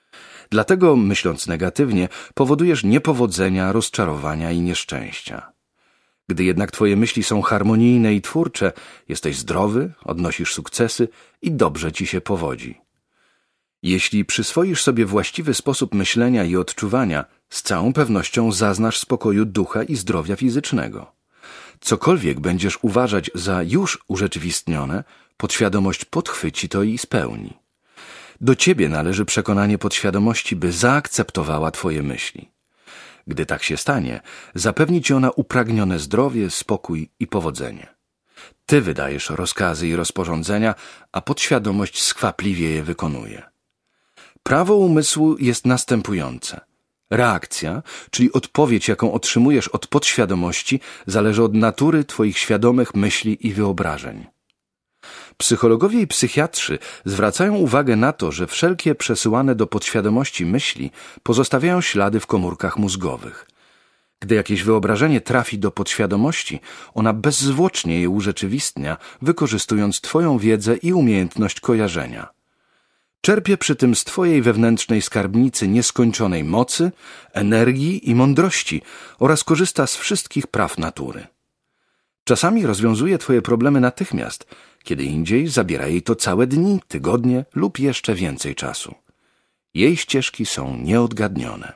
Dlatego, myśląc negatywnie, powodujesz niepowodzenia, rozczarowania i nieszczęścia. Gdy jednak twoje myśli są harmonijne i twórcze, jesteś zdrowy, odnosisz sukcesy i dobrze ci się powodzi. Jeśli przyswoisz sobie właściwy sposób myślenia i odczuwania, z całą pewnością zaznasz spokoju ducha i zdrowia fizycznego. Cokolwiek będziesz uważać za już urzeczywistnione, podświadomość podchwyci to i spełni. Do ciebie należy przekonanie podświadomości, by zaakceptowała twoje myśli. Gdy tak się stanie, zapewni ci ona upragnione zdrowie, spokój i powodzenie. Ty wydajesz rozkazy i rozporządzenia, a podświadomość skwapliwie je wykonuje. Prawo umysłu jest następujące. Reakcja, czyli odpowiedź, jaką otrzymujesz od podświadomości, zależy od natury twoich świadomych myśli i wyobrażeń. Psychologowie i psychiatrzy zwracają uwagę na to, że wszelkie przesyłane do podświadomości myśli pozostawiają ślady w komórkach mózgowych. Gdy jakieś wyobrażenie trafi do podświadomości, ona bezzwłocznie je urzeczywistnia, wykorzystując twoją wiedzę i umiejętność kojarzenia. Czerpie przy tym z twojej wewnętrznej skarbnicy nieskończonej mocy, energii i mądrości oraz korzysta z wszystkich praw natury. Czasami rozwiązuje twoje problemy natychmiast, kiedy indziej zabiera jej to całe dni, tygodnie lub jeszcze więcej czasu. Jej ścieżki są nieodgadnione.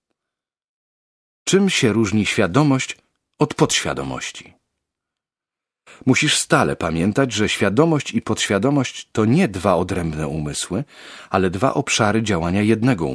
Czym się różni świadomość od podświadomości? Musisz stale pamiętać, że świadomość i podświadomość to nie dwa odrębne umysły, ale dwa obszary działania jednego umysłu.